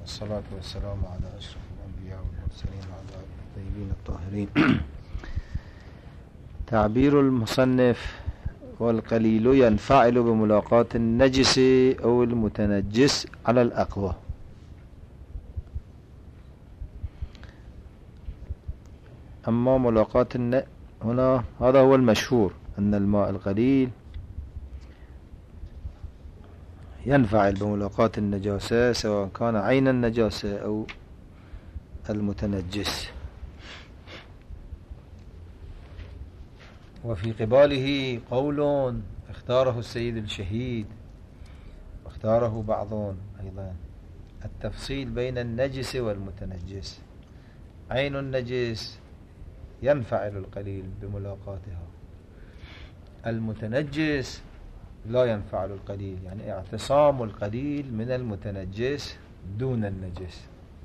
والصلاة والسلام على أشرف الأنبياء والمرسلين وعلى الطيبين الطاهرين. تعبير المصنف: والقليل ينفعل بملاقاة النجس أو المتنجس على الأقوى. أما ملاقاة هنا هذا هو المشهور، أن الماء القليل ينفعل بملاقاة النجاسة سواء كان عين النجاسة أو المتنجس. وفي قباله قول اختاره السيد الشهيد واختاره بعضهم أيضا: التفصيل بين النجس والمتنجس. عين النجس ينفعل القليل بملاقاتها، المتنجس لا ينفعل القليل، يعني اعتصام القليل من المتنجس دون النجس.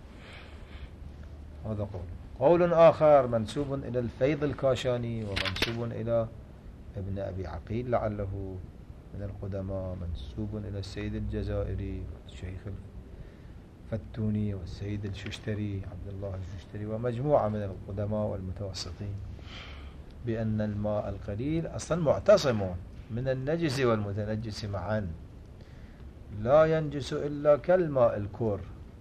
هذا قول آخر منسوب إلى الفيض الكاشاني ومنسوب إلى ابن أبي عقيل لعله من القدماء، منسوب إلى السيد الجزائري والشيخ الفتوني والسيد الششتري عبد الله الششتري ومجموعة من القدماء والمتوسطين، بأن الماء القليل أصلا معتصم من النجس والمتنجس معا، لا ينجس إلا كالماء الكور،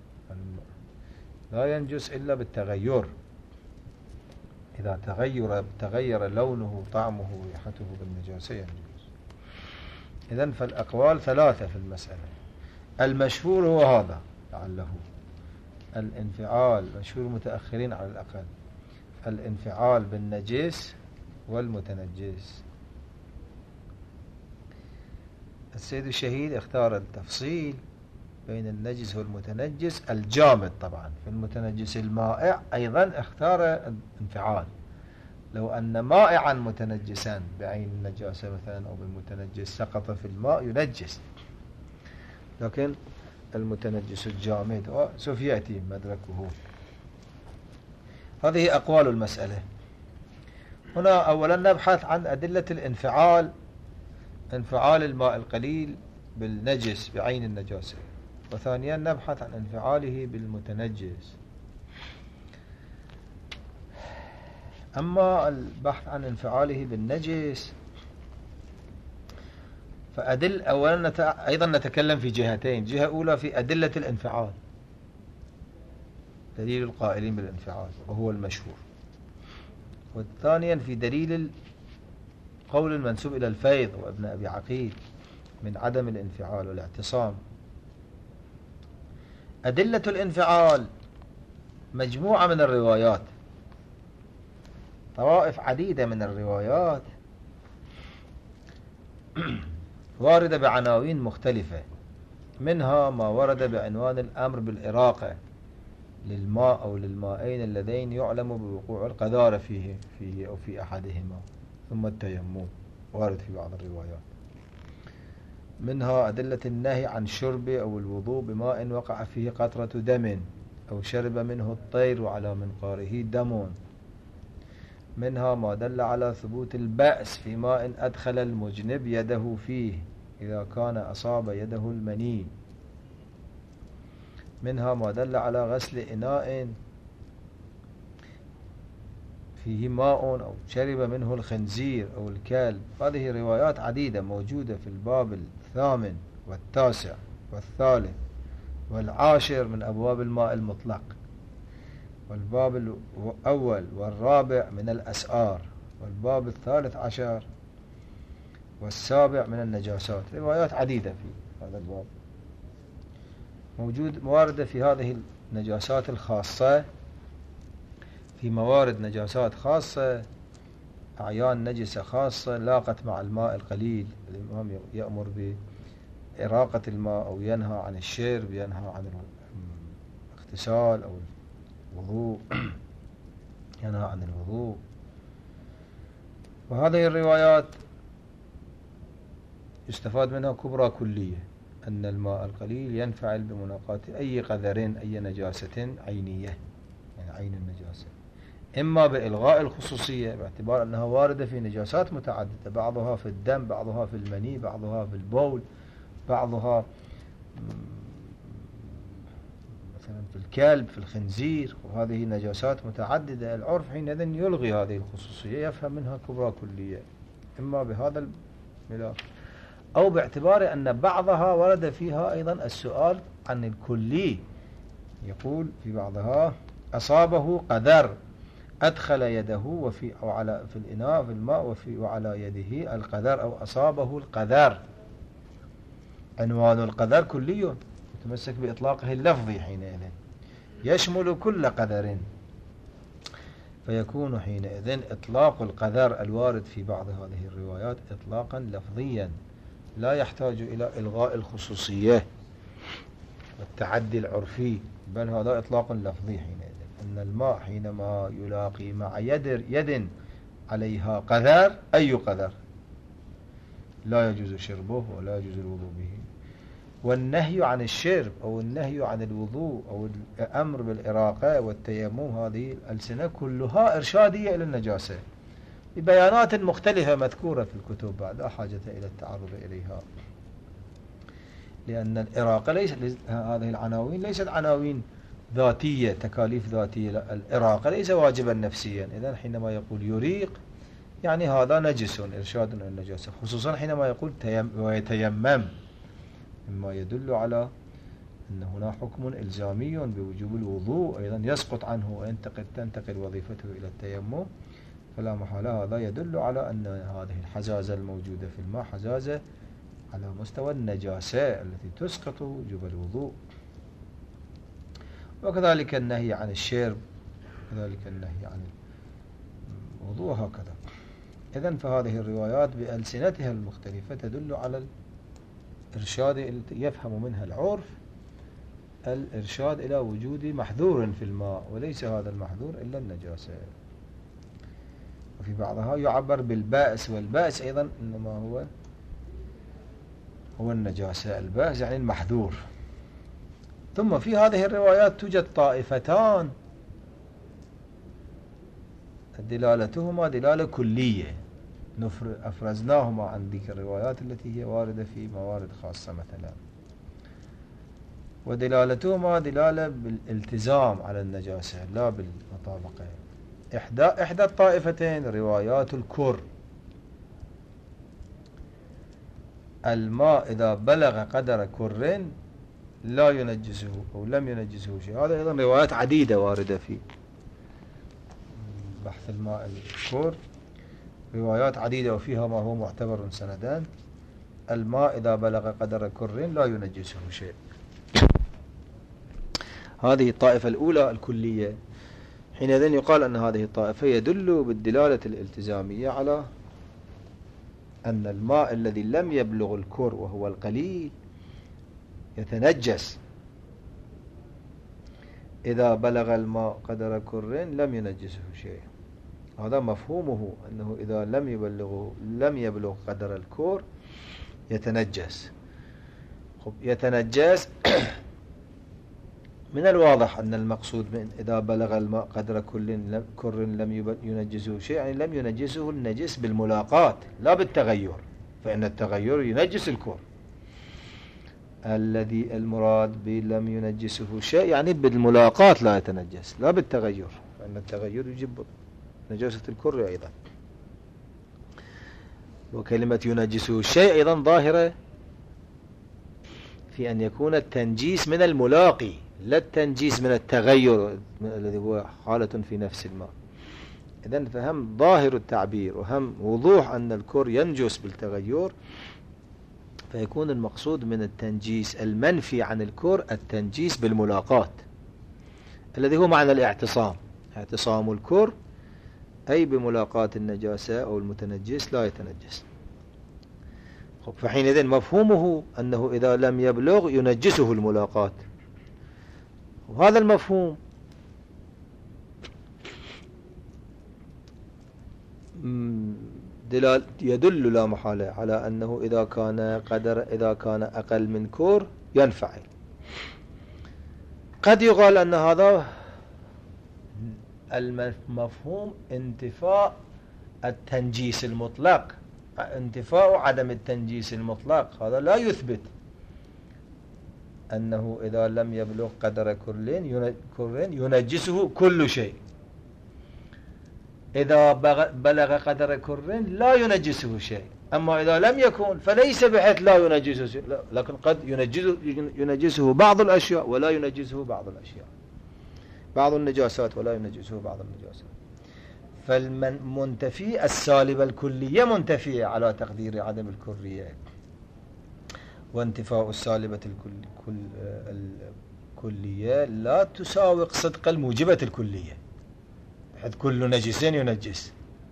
لا ينجس إلا بالتغير، إذا تغير لونه طعمه ريحته بالنجاسة ينجس. إذن فالأقوال ثلاثة في المسألة. المشهور هو هذا لعله الانفعال، مشهور متأخرين على الأقل، الانفعال بالنجس والمتنجس. السيد الشهيد اختار التفصيل بين النجس والمتنجس الجامد، طبعا في المتنجس المائع أيضا اختار الانفعال، لو أن مائعا متنجسا بعين النجاسة مثلا أو بالمتنجس سقط في الماء ينجس، لكن المتنجس الجامد سوف يأتي مدركه. هذه أقوال المسألة. هنا أولا نبحث عن أدلة الانفعال، انفعال الماء القليل بالنجس بعين النجاسة، وثانيا نبحث عن انفعاله بالمتنجس. أما البحث عن انفعاله بالنجس أولا أيضا نتكلم في جهتين: جهة أولى في أدلة الانفعال، دليل القائلين بالانفعال وهو المشهور، والثانيا في دليل قول المنسوب إلى الفيض وابن أبي عقيل من عدم الانفعال والاعتصام. أدلة الانفعال مجموعة من الروايات، طوائف عديدة من الروايات واردة بعناوين مختلفة، منها ما ورد بعنوان الأمر بالإراقة للماء أو للمائين اللذين يعلم بوقوع القذارة فيه أو في أحدهما، ثم التيمم وارد في بعض الروايات. منها أدلة النهي عن شرب أو الوضوء بماء وقع فيه قطرة دم أو شرب منه الطير وعلى منقاره دم. منها ما دل على ثبوت البأس في ماء أدخل المجنب يده فيه إذا كان أصاب يده المني. منها ما دل على غسل إناء فيه ماء أو شرب منه الخنزير أو الكلب. هذه روايات عديدة موجودة في الباب 8 و9 و13 و10 من أبواب الماء المطلق، والباب 1 و4 من الأسعار، والباب 13 و7 من النجاسات. روايات عديدة في هذا الباب موارد في هذه النجاسات الخاصة، في موارد نجاسات خاصة، أعيان نجسة خاصة لاقت مع الماء القليل. الإمام يأمر بإراقة الماء أو ينهى عن الشرب، ينهى عن الاغتسال أو الوضوء، ينهى عن الوضوء. وهذه الروايات يستفاد منها كبرى كلية، أن الماء القليل ينفعل بملاقاة أي قذر أي نجاسة عينية، يعني عين النجاسة، إما بإلغاء الخصوصية باعتبار أنها واردة في نجاسات متعددة، بعضها في الدم، بعضها في المني، بعضها في البول، بعضها مثلا في الكلب، في الخنزير، وهذه نجاسات متعددة. العرف حينئذ يلغي هذه الخصوصية، يفهم منها كبرى كلية، إما بهذا الملاك أو باعتبار أن بعضها ورد فيها أيضا السؤال عن الكلي. يقول في بعضها: أصابه قدر، أدخل يده وفي أو على في الإناء في الماء وعلى يده القدر، أو أصابه القدر. عنوان القدر كلي يتمسك بإطلاقه اللفظي حينئذ، يشمل كل قدر، فيكون حينئذ إطلاق القدر الوارد في بعض هذه الروايات إطلاقا لفظيا لا يحتاج إلى إلغاء الخصوصية والتعدي العرفي، بل هذا إطلاق لفظي حينئذ. أن الماء حينما يلاقي مع يد عليها قدر، أي قدر، لا يجوز شربه ولا يجوز الوضوء به. والنهي عن الشرب أو النهي عن الوضوء أو الأمر بالإراقة والتيمم، هذه الألسنة كلها إرشادية إلى النجاسة ببيانات مختلفة مذكورة في الكتب، بعد لا حاجة إلى التعرض إليها، لأن الإراقة هذه العناوين ليست عناوين ذاتية، تكاليف ذاتية. لا، الإراقة ليس واجبا نفسيا. إذن حينما يقول يريق يعني هذا نجس، إرشاد إلى النجاسة، خصوصا حينما يقول ويتيمم، مما يدل على أن هنا حكم إلزامي بوجوب الوضوء أيضا يسقط عنه تنتقل وظيفته إلى التيمم، فلا محالة هذا يدل على أن هذه الحزازة الموجودة في الماء حزازة على مستوى النجاسة التي تسقط وجوب الوضوء. وكذلك النهي عن الشرب، كذلك النهي عن الوضوء، هكذا. إذن فهذه الروايات بألسنتها المختلفة تدل على الإرشاد، يفهم منها العرف الإرشاد إلى وجود محذور في الماء، وليس هذا المحذور إلا النجاسة. وفي بعضها يعبر بالبائس، والبائس أيضا إنما هو النجاسة، البائس يعني المحذور. ثم في هذه الروايات توجد طائفتان دلالتهما دلالة كلية، أفرزناهما عن ذيك الروايات التي هي واردة في موارد خاصة مثلا، ودلالتهما دلالة بالالتزام على النجاسة لا بالمطابقة. إحدى الطائفتين روايات الكر، الماء إذا بلغ قدر كر لا ينجسه أو لم ينجسه شيء. هذا أيضا روايات عديدة واردة في بحث الماء الكر، روايات عديدة وفيها ما هو معتبر سندان. الماء إذا بلغ قدر كر لا ينجسه شيء. هذه الطائفة الأولى الكلية. حينئذ يقال أن هذه الطائفة يدل بالدلالة الالتزامية على أن الماء الذي لم يبلغ الكر وهو القليل يتنجس. إذا بلغ الماء قدر كر لم ينجسه شيء. هذا مفهومه، أنه إذا لم يبلغ قدر الكر يتنجس. يتنجس من الواضح أن المقصود من إذا بلغ الماء قدر كر لم ينجسه شيء، يعني لم ينجسه النجس بالملاقات لا بالتغير، فإن التغير ينجس الكر. الذي المراد بلم ينجسه شيء يعني بالملاقات لا يتنجس لا بالتغير، فإن التغير يجب نجاسة الكر أيضا. وكلمة ينجسه الشيء أيضا ظاهرة في أن يكون التنجيس من الملاقي لا التنجيس من التغير الذي هو حالة في نفس الماء. إذن فهم ظاهر التعبير وهم وضوح أن الكر ينجس بالتغير، فيكون المقصود من التنجيس المنفي عن الكر التنجيس بالملاقات الذي هو معنى الاعتصام، اعتصام الكر أي بملاقاة النجاسة أو المتنجس لا يتنجس. فحينئذ مفهومه أنه إذا لم يبلغ ينجسه الملاقات، وهذا المفهوم يدل لا محالة على أنه إذا كان أقل من كور ينفعل. قد يقال أن هذا المفهوم انتفاء التنجيس المطلق، انتفاء عدم التنجيس المطلق، هذا لا يثبت أنه إذا لم يبلغ قدر كر ينجسه كل شيء، إذا بلغ قدر كر لا ينجسه شيء، أما إذا لم يكن فليس بحيث لا ينجسه شيء، لكن قد ينجسه بعض الأشياء ولا ينجسه بعض الأشياء، بعض النجاسات ولا ينجسه بعض النجاسات. فالمنتفي السالبة الكلية منتفية على تقدير عدم الكرية، وانتفاء السالبة الكلية لا تساوق صدق الموجبة الكلية، بحيث كل نجس ينجس.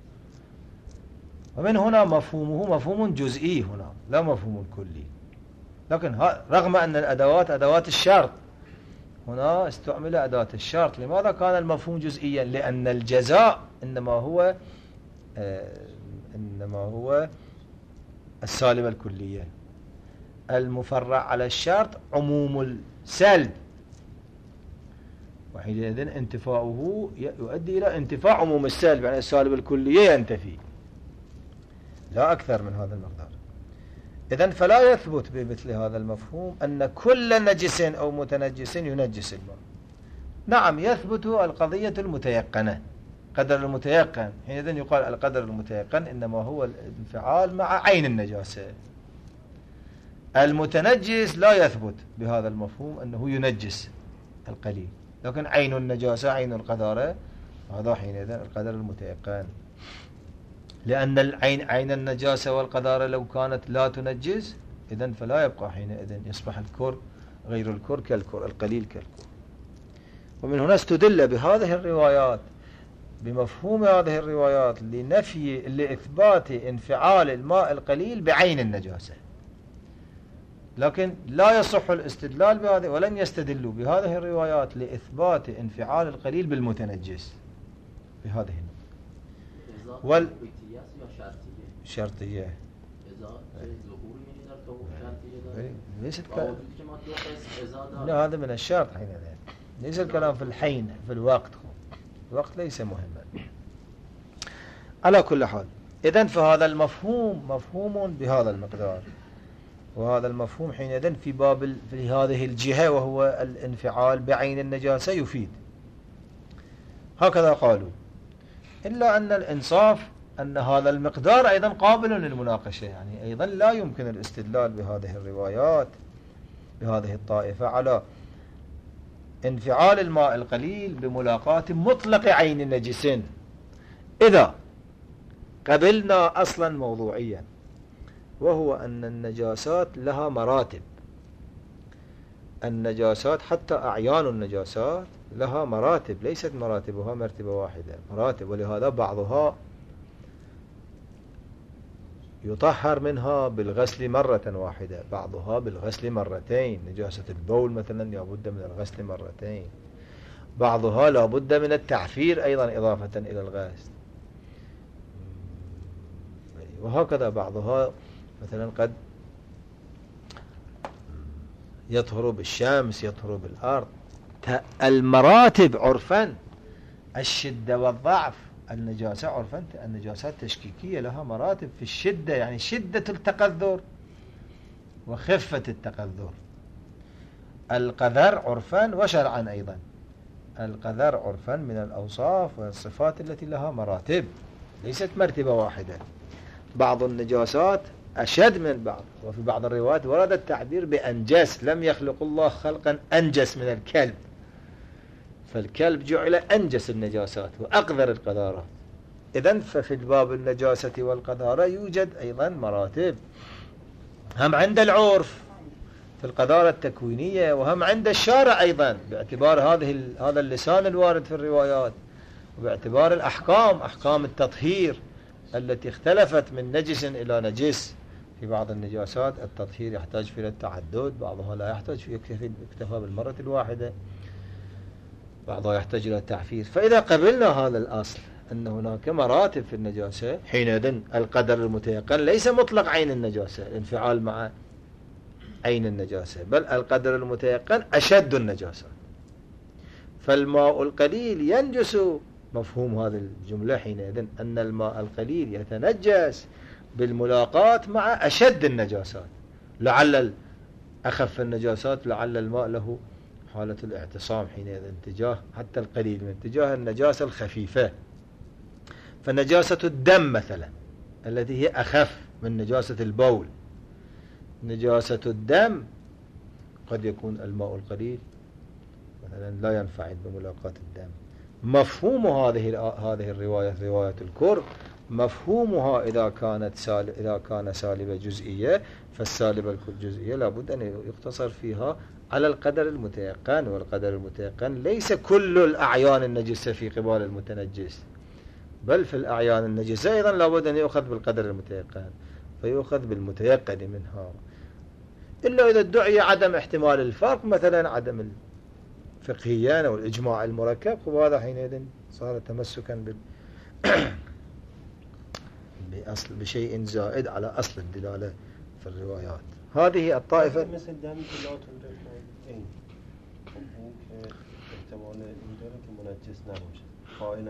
ومن هنا مفهومه مفهوم جزئي هنا لا مفهوم كلي. لكن رغم أن الأدوات أدوات الشرط، هنا استعمل أداة الشرط. لماذا كان المفهوم جزئيا؟ لأن الجزاء إنما هو السالبة الكلية، المفرع على الشرط عموم السلب، وحينئذ انتفاؤه يؤدي إلى انتفاع عموم السلب، يعني السالب الكلية ينتفي، لا أكثر من هذا المقدار. إذن فلا يثبت بمثل هذا المفهوم أن كل نجس أو متنجس ينجس الماء. نعم يثبت القضية المتيقنة، قدر المتيقن، حينئذ يقال القدر المتيقن إنما هو الانفعال مع عين النجاسة. المتنجس لا يثبت بهذا المفهوم أنه ينجس القليل، لكن عين النجاسة عين القذارة هذا حينئذ القدر المتيقن، لأن عين النجاسة والقذارة لو كانت لا تنجس إذن فلا يبقى حينئذ، يصبح الكر غير الكر كالكر، القليل كالكر. ومن هنا استدل بهذه الروايات بمفهوم هذه الروايات لإثبات انفعال الماء القليل بعين النجاسة، لكن لا يصح الاستدلال بهذه، ولم يستدلوا بهذه الروايات لإثبات انفعال القليل بالمتنجس بهذه شرطية. ليست لا، هذا من الشرط حينئذ، ليس الكلام في الحين في الوقت ليس مهما. على كل حال، إذن فهذا المفهوم مفهوم بهذا المقدار، وهذا المفهوم حينئذ في هذه الجهة وهو الانفعال بعين النجاسة يفيد، هكذا قالوا. إلا أن الإنصاف أن هذا المقدار أيضا قابل للمناقشة، يعني أيضا لا يمكن الاستدلال بهذه الروايات بهذه الطائفة على انفعال الماء القليل بملاقاة مطلق عين نجس، إذا قبلنا أصلا موضوعيا، وهو أن النجاسات لها مراتب. النجاسات حتى أعيان النجاسات لها مراتب، ليست مراتبها مرتبة واحدة، مراتب، ولهذا بعضها يطهر منها بالغسل مرة واحدة، بعضها بالغسل مرتين. نجاسة البول مثلا لابد من الغسل مرتين، بعضها لابد من التعفير أيضا إضافة إلى الغسل، وهكذا بعضها مثلا قد يطهر بالشمس، يطهر بالأرض. المراتب عرفا الشدة والضعف، النجاسة عرفا النجاسات تشكيكية لها مراتب في الشدة، يعني شدة التقذر وخفة التقذر. القذر عرفا وشرعا أيضا، القذر عرفا من الأوصاف والصفات التي لها مراتب، ليست مرتبة واحدة. بعض النجاسات أشد من بعض، وفي بعض الروايات ورد التعبير بأنجس، لم يخلق الله خلقا أنجس من الكلب، فالكلب جعل أنجس النجاسات وأقذر القذارات. إذن ففي الباب النجاسة والقذارة يوجد أيضا مراتب، هم عند العرف في القذارة التكوينية، وهم عند الشارع أيضا باعتبار هذا اللسان الوارد في الروايات، وباعتبار أحكام التطهير التي اختلفت من نجس إلى نجس. في بعض النجاسات التطهير يحتاج إلى التعدد، بعضها لا يحتاج، يكتفى بالمرة الواحدة، بعضها يحتاج إلى التعفير. فإذا قبلنا هذا الأصل أن هناك مراتب في النجاسة، حينئذ القدر المتيقن ليس مطلق عين النجاسة، الانفعال مع عين النجاسة، بل القدر المتيقن أشد النجاسة. فالماء القليل ينجس، مفهوم هذه الجملة حينئذ أن الماء القليل يتنجس بالملاقاة مع أشد النجاسات. لعل أخف النجاسات لعل الماء له حالة الاعتصام حينئذ اتجاه حتى القليل من اتجاه النجاسة الخفيفة. فنجاسة الدم مثلا التي هي أخف من نجاسة البول، نجاسة الدم قد يكون الماء القليل مثلا لا ينفعل بملاقاة الدم. مفهوم هذه الرواية، رواية الكر، مفهومها إذا كان سالبة جزئية، فالسالبة الجزئية لابد أن يقتصر فيها على القدر المتيقن، والقدر المتيقن ليس كل الأعيان النجسة في قبال المتنجس، بل في الأعيان النجسة أيضا لابد أن يؤخذ بالقدر المتيقن، فيؤخذ بالمتيقن منها. إلا إذا ادعي عدم احتمال الفرق، مثلا عدم الفقهيان أو الإجماع المركب، وهذا حينئذ صار تمسكا بشيء زائد على أصل الدلالة في الروايات. هذه الطائفة مثل دم این احتمال این داره که منجس نباشه، خائن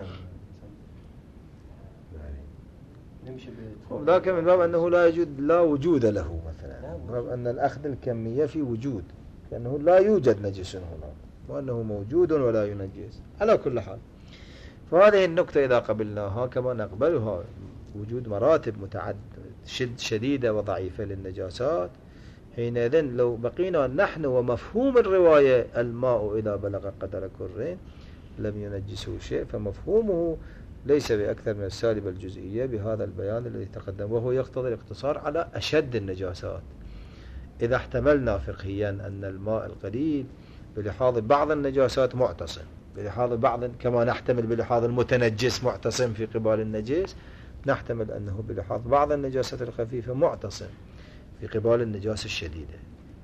نمیشه به لكن من باب أنه لا وجود له مثلا، من باب أن الأخذ الكمية في وجود، لأنه لا يوجد نجس هنا، وأنه موجود ولا ينجس على كل حال. فهذه النقطة إذا قبلناها كما نقبلها وجود مراتب شديدة وضعيفة للنجاسات، حينئذ لو بقينا نحن ومفهوم الرواية الماء إذا بلغ قدر كرين لم ينجسه شيء، فمفهومه ليس بأكثر من السالبة الجزئية بهذا البيان الذي تقدم، وهو يقتضي الاقتصار على أشد النجاسات. إذا احتملنا فقهيا أن الماء القليل بلحاظ بعض النجاسات معتصم، بلحاظ بعض كما نحتمل بلحاظ المتنجس معتصم في قبال النجس، نحتمل أنه بلحاظ بعض النجاسات الخفيفة معتصم في قبال النجاسة الشديدة.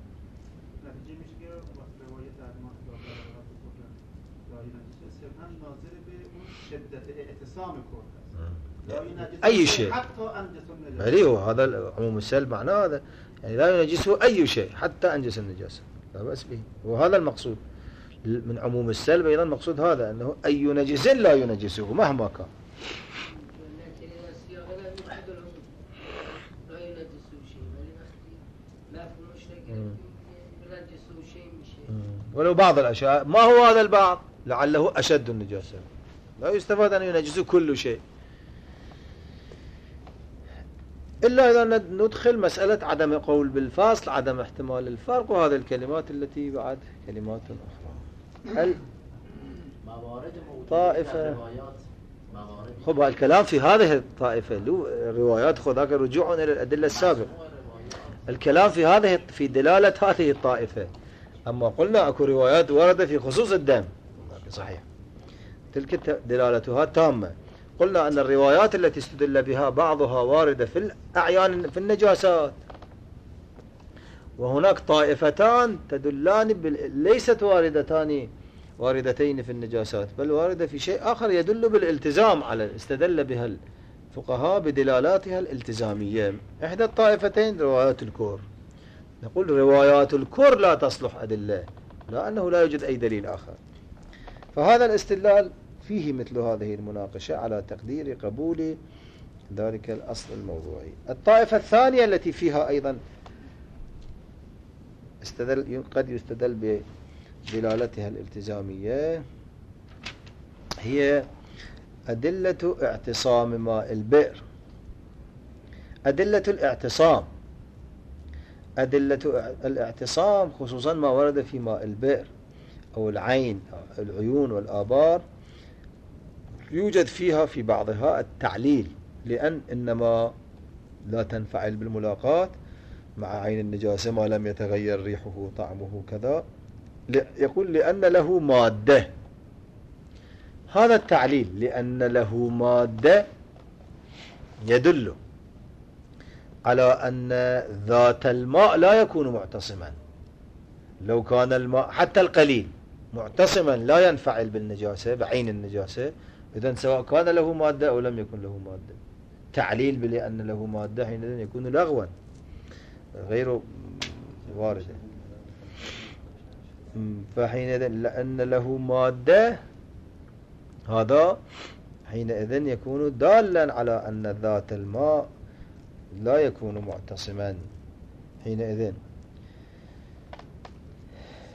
أي شيء، هو هذا عموم السلب معناه هذا، يعني لا ينجسه أي شيء حتى أنجس النجاسة، لا بأس به، وهذا المقصود من عموم السلب. أيضا مقصود هذا أنه أي نجس لا ينجسه مهما كان. ولو بعض الأشياء، ما هو هذا البعض؟ لعله أشد النجاسة، لا يستفاد أن ينجسه كل شيء، إلا إذا ندخل مسألة عدم قول بالفاصل، عدم احتمال الفرق، وهذه الكلمات التي بعد كلمات أخرى. طائفة خب الكلام في هذه الطائفة الروايات خذاك رجوع إلى الأدلة السابقة، الكلام في هذه في دلالة هذه الطائفة. أما قلنا أكو روايات وردت في خصوص الدم صحيح، تلك دلالتها تامة. قلنا أن الروايات التي استدل بها بعضها واردة في الأعيان في النجاسات، وهناك طائفتان تدلان ليست واردتين في النجاسات، بل واردة في شيء آخر يدل بالالتزام على استدل بها الفقهاء بدلالاتها الالتزامية. إحدى الطائفتين روايات الكور، نقول روايات الكور لا تصلح أدلة، لأنه لا يوجد أي دليل آخر. فهذا الاستدلال فيه مثل هذه المناقشة على تقدير قبول ذلك الأصل الموضوعي. الطائفة الثانية التي فيها أيضا قد يستدل بدلالتها الالتزامية هي أدلة اعتصام ماء البئر. أدلة الاعتصام خصوصا ما ورد في ماء البئر أو العيون والآبار، يوجد فيها في بعضها التعليل، لأن إنما لا تنفعل بالملاقات مع عين النجاسة ما لم يتغير ريحه وطعمه كذا، يقول لأن له مادة. هذا التعليل لأن له مادة يدل على أن ذات الماء لا يكون معتصما. لو كان الماء حتى القليل معتصما لا ينفعل بالنجاسة بعين النجاسة، إذن سواء كان له مادة أو لم يكن له مادة، تعليل بلأن له مادة حينئذ يكون لغوا غير واردة. فحينئذ لأن له مادة هذا حينئذ يكون دالا على أن ذات الماء لا يكون معتصما حينئذ.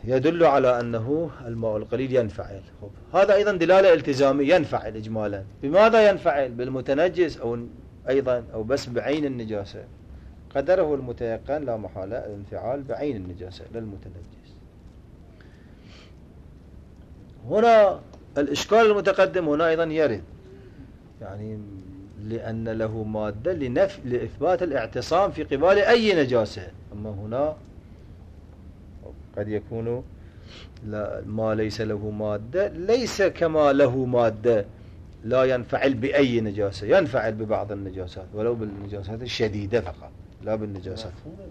يدل على أنه الماء القليل ينفعل. هذا أيضا دلالة التزامية، ينفعل إجمالا. بماذا ينفعل؟ بالمتنجس أو أيضا أو بس بعين النجاسة؟ قدره المتيقن لا محالة الانفعال بعين النجاسة للمتنجس. هنا الإشكال المتقدم هنا أيضا يرد، يعني لأن له مادة لإثبات الاعتصام في قبال أي نجاسة. أما هنا قد يكون ما ليس له مادة ليس كما له مادة لا ينفعل بأي نجاسة، ينفعل ببعض النجاسات ولو بالنجاسات الشديدة فقط، لا بالنجاسات.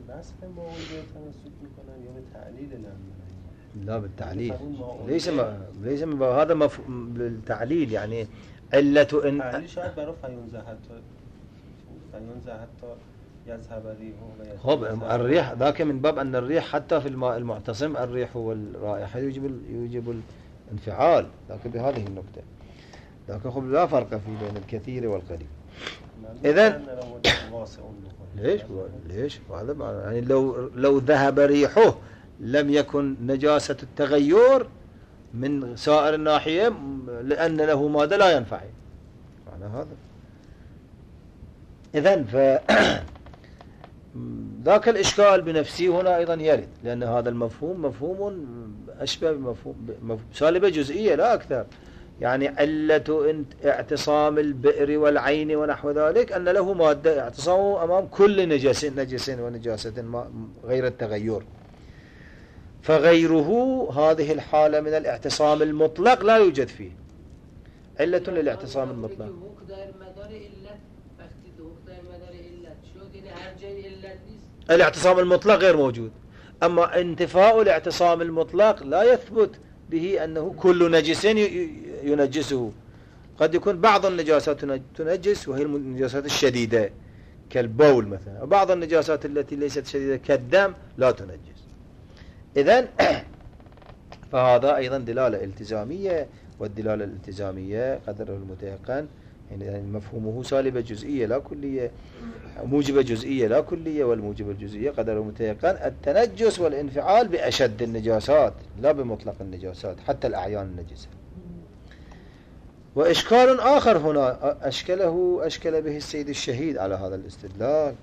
لا بالتعليل، ليس هذا بالتعليل، يعني علة تعليل شاید برای فیونزه حتی يذهب ريحه. خب الريح ذاك من باب أن الريح حتى في الماء المعتصم الريح والرائحة يوجب الانفعال، ذاك بهذه النقطة. ذاك خب لا فرق في بين الكثير والقليل. إذن ليش هذا يعني لو ذهب ريحه لم يكن نجاسة التغير من سائر الناحية، لأن له مادة لا ينفعل معنى هذا. إذن ذاك الإشكال بنفسه هنا أيضا يرد، لأن هذا مفهوم أشبه بمفهوم سالبة جزئية لا أكثر. يعني علة اعتصام البئر والعين ونحو ذلك أن له مادة اعتصامه أمام كل نجس ونجاسة غير التغير، فغيره هذه الحالة من الاعتصام المطلق لا يوجد فيه علة للاعتصام المطلق. الاعتصام المطلق غير موجود. أما انتفاء الاعتصام المطلق لا يثبت به أنه كل نجس ينجسه. قد يكون بعض النجاسات تنجس وهي النجاسات الشديدة كالبول مثلا، وبعض النجاسات التي ليست شديدة كالدم لا تنجس. إذن فهذا أيضا دلالة التزامية، والدلالة الالتزامية قدره المتيقن يعني مفهومه سالبة جزئية لا كلية، موجبة جزئية لا كلية، والموجبة الجزئية قدره المتيقن التنجس والانفعال بأشد النجاسات لا بمطلق النجاسات حتى الأعيان النجسة. وإشكال آخر هنا أشكل به السيد الشهيد على هذا الاستدلال،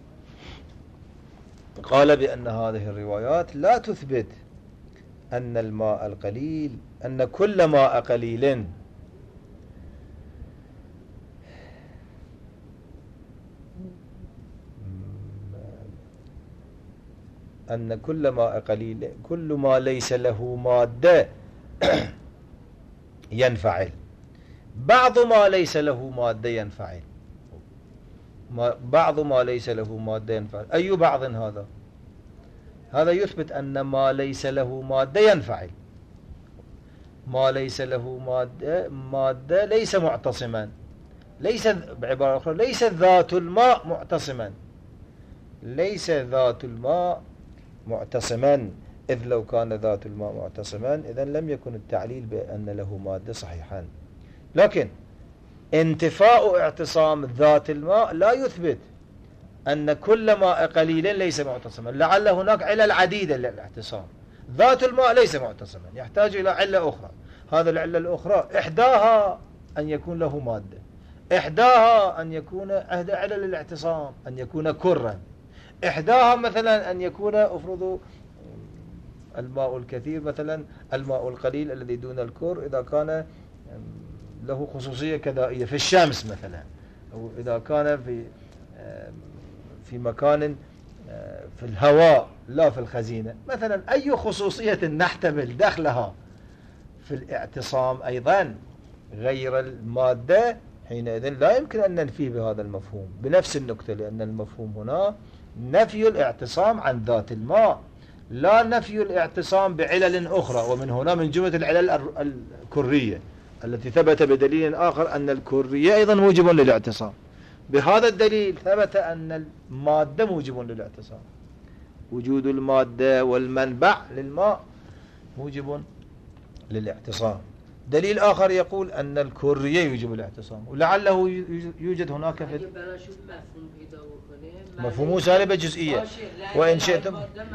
قال بأن هذه الروايات لا تثبت أن الماء القليل، أن كل ماء قليل كل ما ليس له مادة ينفعل. بعض ما ليس له مادة ينفعل، بعض ما ليس له مادة ينفعل. أي بعض هذا؟ هذا يثبت أن ما ليس له مادة ينفعل. ما ليس له مادة ليس معتصما، ليس بعبارة أخرى ليس ذات الماء معتصما، ليس ذات الماء معتصما. إذ لو كان ذات الماء معتصما إذن لم يكن التعليل بأن له مادة صحيحا. لكن انتفاء اعتصام ذات الماء لا يثبت أن كل ماء قليل ليس معتصما. لعل هناك علل عديدة للاعتصام. ذات الماء ليس معتصما، يحتاج إلى علة أخرى. هذا العلة الأخرى إحداها أن يكون له مادة، إحداها أن يكون أهدى علل الاعتصام أن يكون كرا، إحداها مثلا أن يكون أفرض الماء الكثير مثلا الماء القليل الذي دون الكر إذا كان له خصوصية كذائية في الشمس مثلا، أو إذا كان في مكان في الهواء لا في الخزينة مثلا، أي خصوصية نحتمل دخلها في الاعتصام أيضا غير المادة، حينئذ لا يمكن أن ننفيه بهذا المفهوم بنفس النقطة، لأن المفهوم هنا نفي الاعتصام عن ذات الماء لا نفي الاعتصام بعلل أخرى. ومن هنا من جملة العلل الكرية التي ثبت بدليل آخر أن الكرية أيضا موجب للاعتصام. بهذا الدليل ثبت أن المادة موجب للاعتصام، وجود المادة والمنبع للماء موجب للاعتصام. دليل آخر يقول أن الكرية يوجب الاعتصام، ولعله يوجد هناك في مفهوم سالبة جزئية. وإن شئتم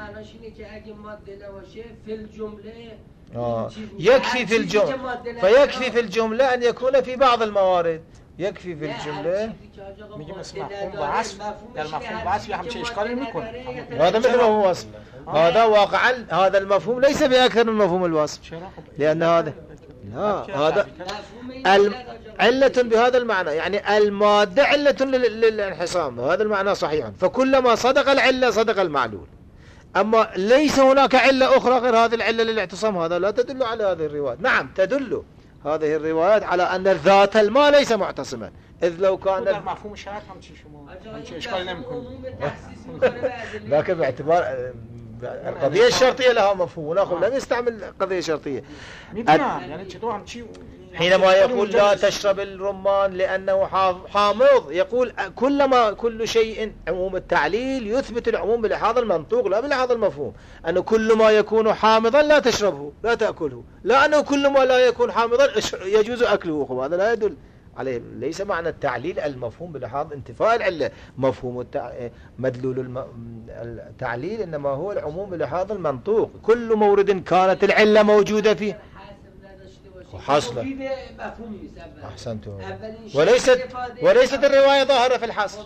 يكفي في الجملة، فيكفي في الجملة أن يكون في بعض الموارد، يكفي في الجملة. میگیم اسم مفهوم وصف در مفهوم وصف همچه اشکالی میکنه. هذا مثل مفهوم الوصف، هذا واقعا هذا المفهوم ليس بأكثر من مفهوم الوصف، لأن هذا هذا علة بهذا المعنى، يعني المادة علة للانحصام، هذا المعنى صحيح. فكلما صدق العلة صدق المعلول. أما ليس هناك علة أخرى غير هذه العلة للاعتصام، هذا لا تدل على هذه الروايات. نعم تدل هذه الروايات على أن ذات الماء ليس معتصما، إذ لو كان مفهوم شرط همچه اشکالی نمیکنه. لكن باعتبار القضية الشرطية لها مفهوم، وناخذ لم يستعمل قضية شرطية. يعني حينما يقول لا تشرب الرمان لأنه حامض، يقول كل شيء عموم التعليل يثبت العموم بلحاظ المنطوق لا بلحاظ المفهوم. أنه كل ما يكون حامضا لا تشربه لا تأكله، لا أنه كل ما لا يكون حامضا يجوز أكله، هذا لا يدل عليه. ليس معنى التعليل المفهوم بلحاظ انتفاء العلة، مفهوم مدلول التعليل إنما هو العموم بلحاظ المنطوق. كل مورد كانت العلة موجودة فيه حصلا. أحسنتم. وليست الرواية ظاهرة في الحصر،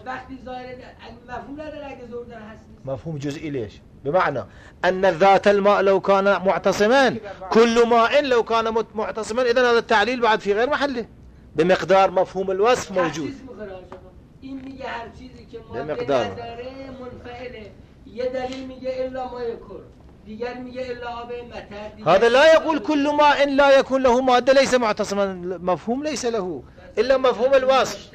مفهوم جزئي. ليش؟ بمعنى أن ذات الماء لو كان معتصما، كل ماء لو كان معتصما، إذن هذا التعليل بعد في غير محله بمقدار مفهوم الوصف موجود. بمقدار هذا لا يقول كل ماء لا يكون له مادة ليس معتصما، مفهوم ليس له إلا مفهوم الوصف.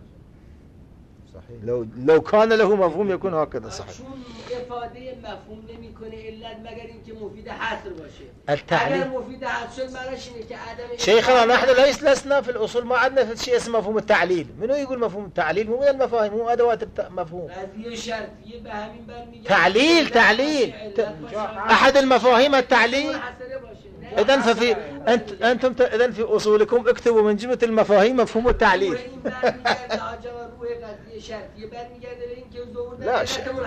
صحيح، لو كان له مفهوم يكون هكذا. صحيح. افاده مفهوم نمیکنه الا مگر اینکه مفید حصر باشه. التعليل اگر مفید حصر شد معناش اینه که عدم شيخنا نحن لسنا في الأصول ما عندنا شيء اسمه مفهوم التعليل. منو يقول مفهوم التعليل؟ مو من المفاهيم، مو أدوات المفهوم. قضیه شرطیه به همین برمیگرده. تعليل أحد المفاهيم التعليل. إذن ففي أنتم إذن في أصولكم اكتبوا من جملة المفاهيم مفهوم التعليل. لا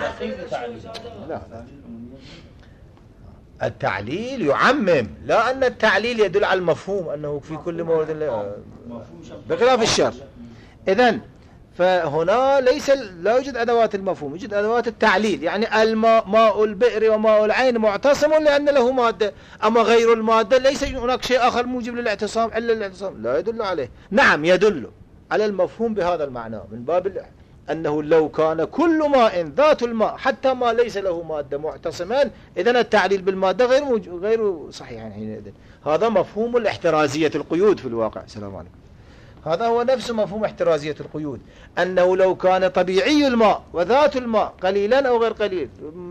التعليل يعمم، لا أن التعليل يدل على المفهوم أنه في كل مورد بخلاف الشرط. إذن فهنا لا يوجد أدوات المفهوم، يوجد أدوات التعليل. يعني الماء، ماء البئر وماء العين معتصم لأن له مادة، أما غير المادة ليس هناك شيء آخر موجب للاعتصام إلا الاعتصام، لا يدل عليه. نعم يدل على المفهوم بهذا المعنى من باب أنه لو كان كل ماء ذات الماء حتى ما ليس له مادة معتصمان، إذن التعليل بالمادة غير صحيح حينئذ. هذا مفهوم الاحترازية القيود في الواقع. السلام عليكم. هذا هو نفس مفهوم احترازية القيود، أنه لو كان طبيعي الماء وذات الماء قليلا أو غير قليل،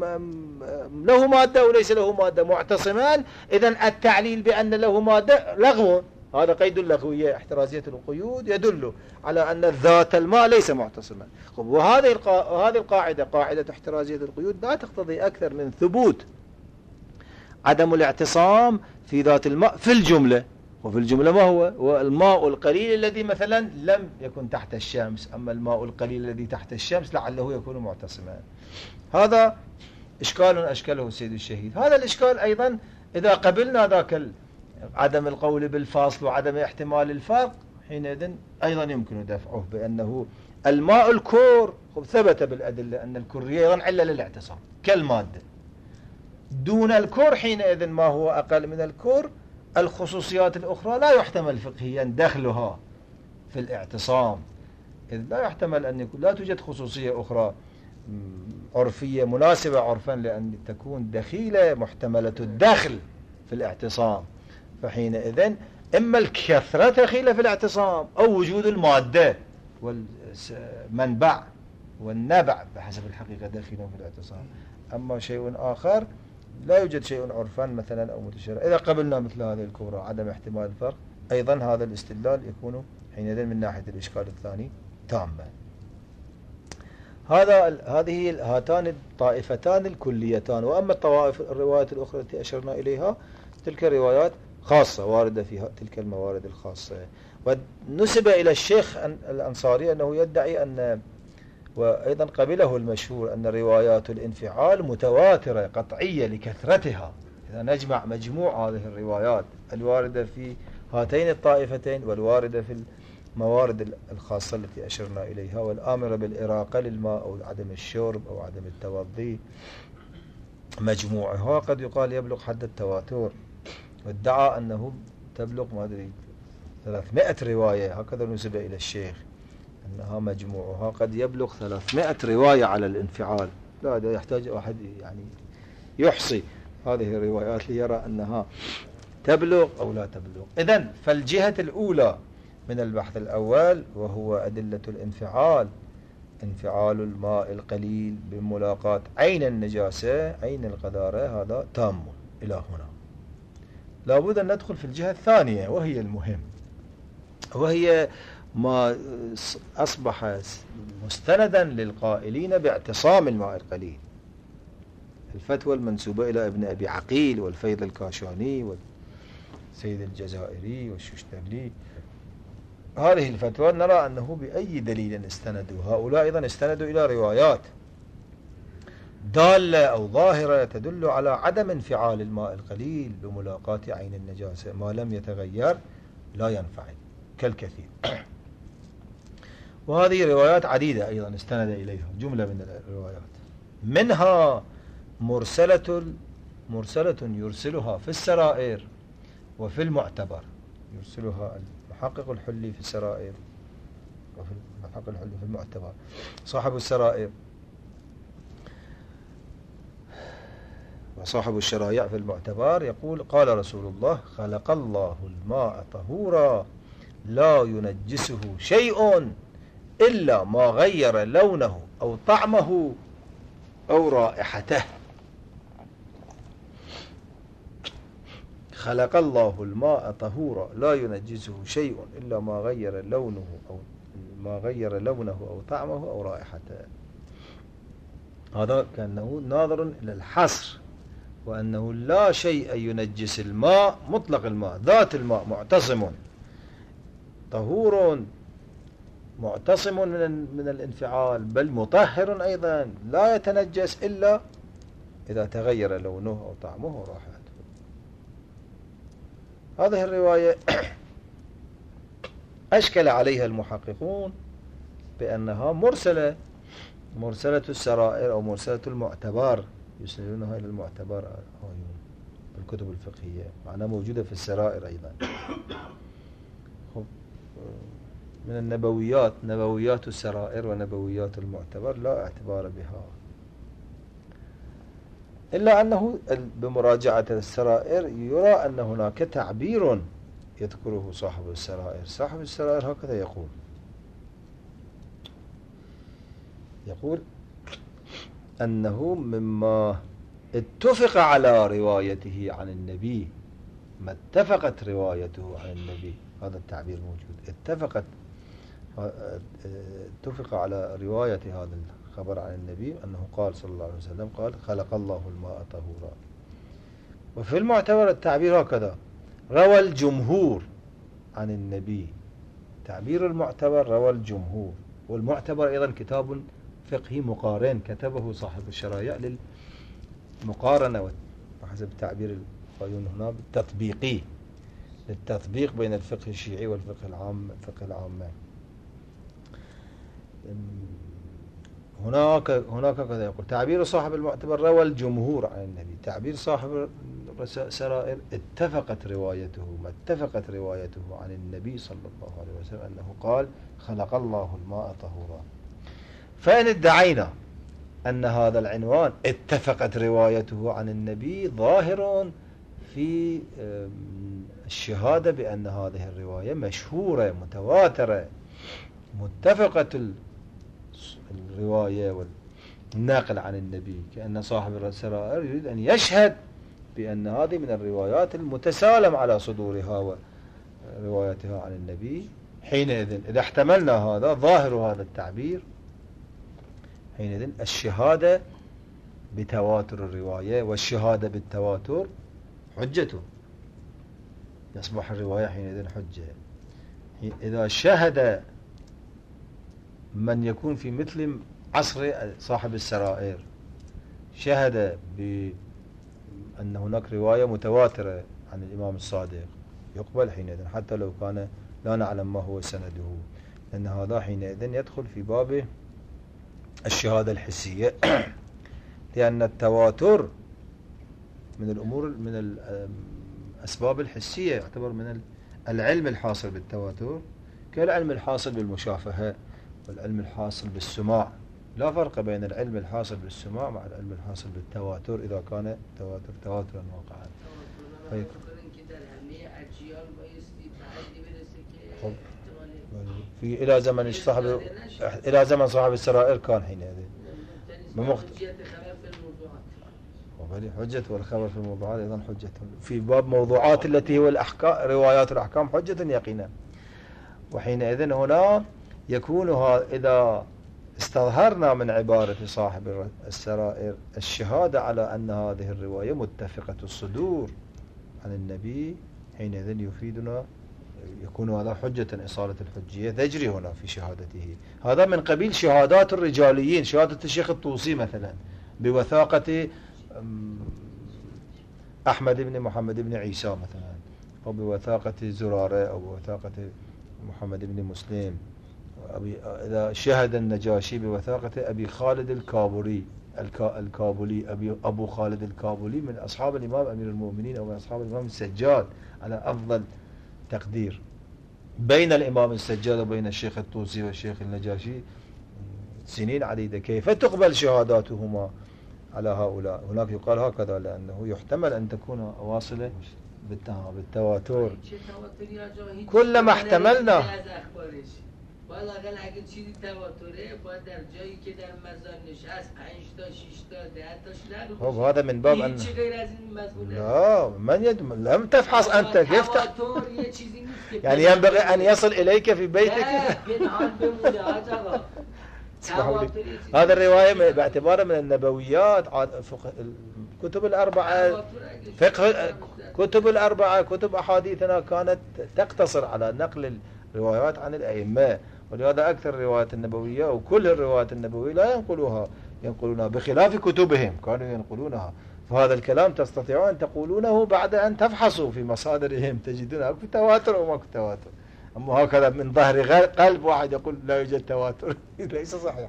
له مادة وليس له مادة معتصمان، إذن التعليل بأن له مادة لغو. هذا قيد اللغوية احترازية القيود يدل على أن ذات الماء ليس معتصما. وهذه القاعدة، قاعدة احترازية القيود، لا تقتضي أكثر من ثبوت عدم الاعتصام في ذات الماء في الجملة. وفي الجملة ما هو الماء القليل الذي مثلا لم يكن تحت الشمس، أما الماء القليل الذي تحت الشمس لعله يكون معتصما. هذا إشكال أشكله السيد الشهيد. هذا الإشكال أيضا إذا قبلنا ذاك عدم القول بالفاصل وعدم احتمال الفرق، حينئذ أيضا يمكن دفعه بأنه الماء الكور ثبت بالأدلة أن الكرية أيضا علة للاعتصام كالمادة. دون الكور حينئذ ما هو أقل من الكور، الخصوصيات الأخرى لا يحتمل فقهيا دخلها في الاعتصام، إذ لا يحتمل أن يكون لا توجد خصوصية أخرى عرفية مناسبة عرفا لأن تكون دخيلة محتملة الدخل في الاعتصام. فحينئذ إما الكثرة دخيلة في الاعتصام أو وجود المادة والمنبع والنبع بحسب الحقيقة دخيلة في الاعتصام. أما شيء آخر لا يوجد شيء عرفا مثلا أو متشرع. إذا قبلنا مثل هذه الكبرى عدم احتمال الفرق، أيضا هذا الاستدلال يكون حينئذ من ناحية الإشكال الثاني تاما. هاتان الطائفتان الكليتان. وأما الطوائف الروايات الأخرى التي أشرنا إليها تلك الروايات خاصة واردة في تلك الموارد الخاصة. ونسب إلى الشيخ الأنصاري أنه يدعي أن، وأيضا قبله المشهور، أن روايات الانفعال متواترة قطعية لكثرتها. إذا نجمع مجموع هذه الروايات الواردة في هاتين الطائفتين والواردة في الموارد الخاصة التي أشرنا إليها، والآمرة بالإراقة للماء أو عدم الشرب أو عدم التوضي، مجموعها قد يقال يبلغ حد التواتر. وادعى أنه تبلغ ما أدري 300 رواية، هكذا نسب إلى الشيخ، أنها مجموعها قد يبلغ 300 رواية على الانفعال. لا، هذا يحتاج أحد يعني يحصي هذه الروايات ليرى أنها تبلغ أو لا تبلغ. إذن فالجهة الأولى من البحث الأول وهو أدلة الانفعال، انفعال الماء القليل بملاقاة عين النجاسة عين القذارة، هذا تام إلى هنا. لابد أن ندخل في الجهة الثانية وهي المهم، وهي ما أصبح مستندا للقائلين باعتصام الماء القليل، الفتوى المنسوبة إلى ابن أبي عقيل والفيض الكاشاني والسيد الجزائري والششتبلي. هذه الفتوى نرى أنه بأي دليل استندوا هؤلاء؟ أيضا استندوا إلى روايات دالة أو ظاهرة تدل على عدم انفعال الماء القليل بملاقاة عين النجاسة، ما لم يتغير لا ينفعل كالكثير. وهذه روايات عديدة أيضا استند إليها جملة من الروايات، منها مرسلة يرسلها في السرائر وفي المعتبر، يرسلها المحقق الحلي في السرائر وفي المحقق الحلي في المعتبر. صاحب السرائر وصاحب الشرائع في المعتبر يقول: قال رسول الله: خلق الله الماء طهورا لا ينجسه شيء إلا ما غير لونه أو طعمه أو رائحته. خلق الله الماء طهورا لا ينجسه شيء إلا ما غير لونه أو طعمه أو رائحته. هذا كأنه ناظر إلى الحصر، وأنه لا شيء ينجس الماء، مطلق الماء، ذات الماء معتصم طهور معتصم من الانفعال، بل مطهر أيضا لا يتنجس إلا إذا تغير لونه أو طعمه أو رائحته. هذه الرواية أشكل عليها المحققون بأنها مرسلة السرائر أو مرسلة المعتبر، يسندونها إلى المعتبر في الكتب الفقهية، معناها موجودة في السرائر أيضا. من النبويات، نبويات السرائر ونبويات المعتبر لا اعتبار بها، إلا أنه بمراجعة السرائر يرى أن هناك تعبير يذكره صاحب السرائر. صاحب السرائر هكذا يقول أنه مما اتفق على روايته عن النبي، ما اتفقت روايته عن النبي، هذا التعبير موجود، اتفق على رواية هذا الخبر عن النبي أنه قال صلى الله عليه وسلم: قال خلق الله الماء طهورا. وفي المعتبر التعبير هكذا: روى الجمهور عن النبي. تعبير المعتبر روى الجمهور، والمعتبر أيضا كتاب فقهي مقارن كتبه صاحب الشرائع للمقارنة وحسب تعبير القائلون هنا بالتطبيقي، للتطبيق بين الفقه الشيعي والفقه العام، الفقه العام. هناك كذا يقول: تعبير صاحب المعتبر روى الجمهور عن النبي. تعبير صاحب السرائر اتفقت روايته عن النبي صلى الله عليه وسلم أنه قال: خلق الله الماء طهورا. فإن ادعينا أن هذا العنوان اتفقت روايته عن النبي ظاهر في الشهادة بأن هذه الرواية مشهورة متواترة متفقة الرواية والناقل عن النبي، كأن صاحب السرائر يريد أن يشهد بأن هذه من الروايات المتسالم على صدورها وروايتها عن النبي. حينئذ إذا احتملنا هذا ظاهر هذا التعبير، حينئذ الشهادة بتواتر الرواية والشهادة بالتواتر حجته. يصبح الرواية حينئذ حجة. إذا شهد من يكون في مثل عصر صاحب السرائر، شهد بأن هناك رواية متواترة عن الإمام الصادق، يقبل حينئذ حتى لو كان لا نعلم ما هو سنده، لأن هذا حينئذ يدخل في باب الشهادة الحسية. لأن التواتر من الأمور، من الأسباب الحسية، يعتبر من العلم الحاصل بالتواتر كالعلم الحاصل بالمشافهة والعلم الحاصل بالسماع. لا فرق بين العلم الحاصل بالسماع مع العلم الحاصل بالتواتر إذا كان تواترا واقعا. في إلى زمن صاحب السرائر كان حينئذ حجة، والخبر في الموضوعات أيضا حجة في باب موضوعات التي هو الأحكام، روايات الأحكام حجة يقينا. وحينئذ هنا يكون إذا استظهرنا من عبارة صاحب السرائر الشهادة على أن هذه الرواية متفقة الصدور عن النبي، حينئذ يفيدنا، يكون هذا حجة إصالة الحجية تجري هنا في شهادته. هذا من قبيل شهادات الرجاليين، شهادة الشيخ الطوسي مثلا بوثاقة أحمد بن محمد بن عيسى مثلا، أو بوثاقة زرارة، أو بوثاقة محمد بن مسلم. إذا شهد النجاشي بوثاقة أبي خالد الكابولي أبو خالد الكابولي من أصحاب الإمام أمير المؤمنين أو من أصحاب الإمام السجاد على أفضل تقدير، بين الإمام السجاد وبين الشيخ الطوسي والشيخ النجاشي سنين عديدة، كيف تقبل شهاداتهما على هؤلاء؟ هناك يقال هكذا لأنه يحتمل أن تكون واصلة بالتواتر. كلما احتملنا بالا اگر اگه چیزی تواتره باید در جایی که در مزار نشست 5 تا 6 تا 10 تاش نرو. هذا من باب ان چه غیر از این مضمون لا من لم تفحص انت كيف تواتر یه چیزی نیست يعني ينبغي ان يصل اليك في بيتك. پنهان بمونه آقا. هذا الرواية باعتباره من النبويات، كتب الأربعة فقه، كتب الأربعة كتب أحاديثنا كانت تقتصر على نقل الروايات عن الأئمة، ولهذا أكثر الروايات النبوية وكل الروايات النبوية لا ينقلونها بخلاف كتبهم كانوا ينقلونها. فهذا الكلام تستطيعون أن تقولونه بعد أن تفحصوا في مصادرهم، تجدون أكو تواتر وما أكو تواتر. أما هكذا من ظهر قلب واحد يقول لا يوجد تواتر ليس صحيحا.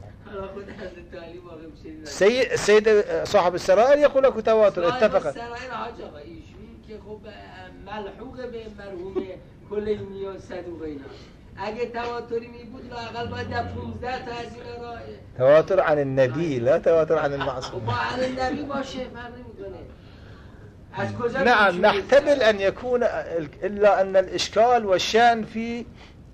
السيد صاحب السرائر يقول أكو تواتر اتفقت. السرائر عجبه ایشون که خب ملحوق به مرحوم کلینی و صدوق اینا. اگه تواتری می بود لااقل باید 15 تا از اینا را تواتر عن النبي لا تواتر عن المعصوم. عن النبي باشه فرق نمیکنه. نعم نحتمل أن يكون، إلا أن الإشكال والشأن في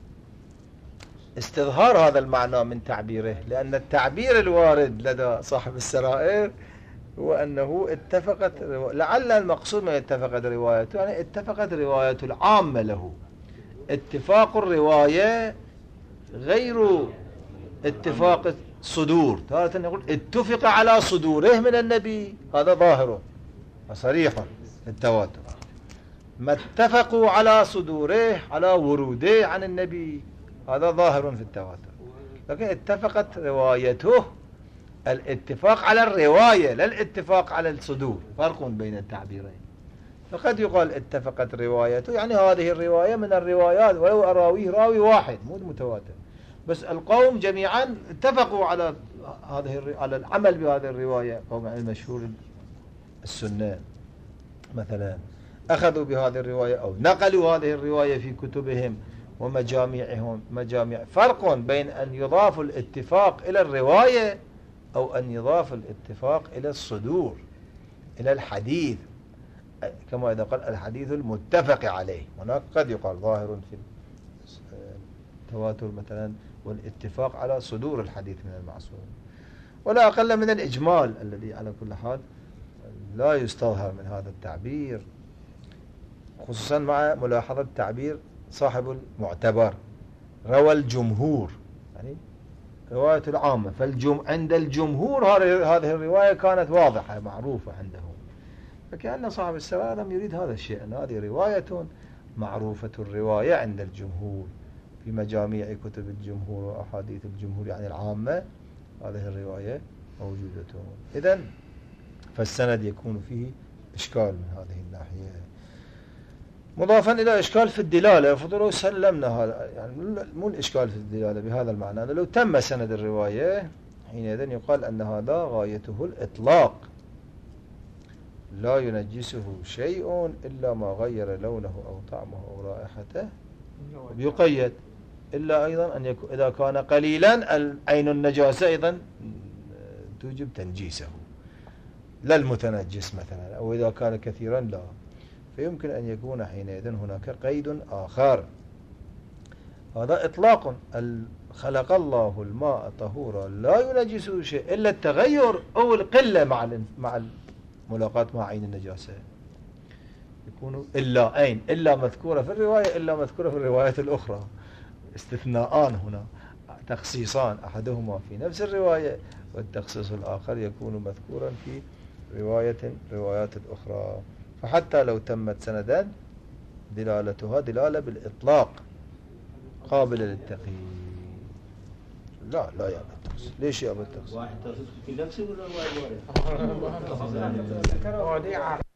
استظهار هذا المعنى من تعبيره، لأن التعبير الوارد لدى صاحب السرائر هو أنه اتفقت، لعل المقصود من اتفقت روايته يعني اتفقت رواية العامة له. اتفاق الرواية غير اتفاق الصدور. تارة نقول اتفق على صدوره من النبي، هذا ظاهر صريح التواتر. ما اتفقوا على صدوره على وروده عن النبي، هذا ظاهر في التواتر. لكن اتفقت روايته، الاتفاق على الرواية لا الاتفاق على الصدور، فرق بين التعبيرين. فقد يقال اتفقت روايته يعني هذه الرواية من الروايات ولو أراويه راوي واحد مو متواتر، بس القوم جميعا اتفقوا على على العمل بهذه الرواية. قوم المشهور السنة مثلا أخذوا بهذه الرواية أو نقلوا هذه الرواية في كتبهم ومجامعهم مجامع. فرق بين أن يضاف الاتفاق إلى الرواية أو أن يضاف الاتفاق إلى الصدور، إلى الحديث، كما إذا قال الحديث المتفق عليه. هناك قد يقال ظاهر في التواتر مثلا والاتفاق على صدور الحديث من المعصوم، ولا أقل من الإجمال الذي على كل حال لا يستظهر من هذا التعبير، خصوصا مع ملاحظة تعبير صاحب المعتبر روى الجمهور، يعني رواية العامة. عند الجمهور هذه الرواية كانت واضحة معروفة عندهم، فكأن صاحب السرائر لم يريد هذا الشيء، أن هذه رواية معروفة الرواية عند الجمهور في مجاميع كتب الجمهور وأحاديث الجمهور يعني العامة، هذه الرواية موجودة. إذن فالسند يكون فيه إشكال من هذه الناحية، مضافا إلى إشكال في الدلالة. فضلوا سلمنا هذا، يعني مو الإشكال في الدلالة بهذا المعنى، أنه لو تم سند الرواية حينئذ يقال أن هذا غايته الإطلاق، لا ينجسه شيء إلا ما غير لونه أو طعمه أو رائحته، يقيد إلا أيضا أن يكون إذا كان قليلا عين النجاسة أيضا توجب تنجيسه، لا المتنجس مثلا، أو إذا كان كثيرا لا، فيمكن أن يكون حينئذ هناك قيد آخر. هذا إطلاق، خلق الله الماء طهورا لا ينجسه شيء إلا التغير أو القلة مع الملاقاة مع عين النجاسة، يكون إلا أين، إلا مذكورة في الرواية، إلا مذكورة في الروايات الأخرى، استثناءان هنا، تخصيصان، أحدهما في نفس الرواية والتخصيص الآخر يكون مذكورا في روايات الأخرى. فحتى لو تمت سندا دلالتها دلالة بالإطلاق قابلة للتقييد. لا يا بالتخصيص. ليش يا بالتخصيص؟ واحد تخصيص في نفسه ولا واحد؟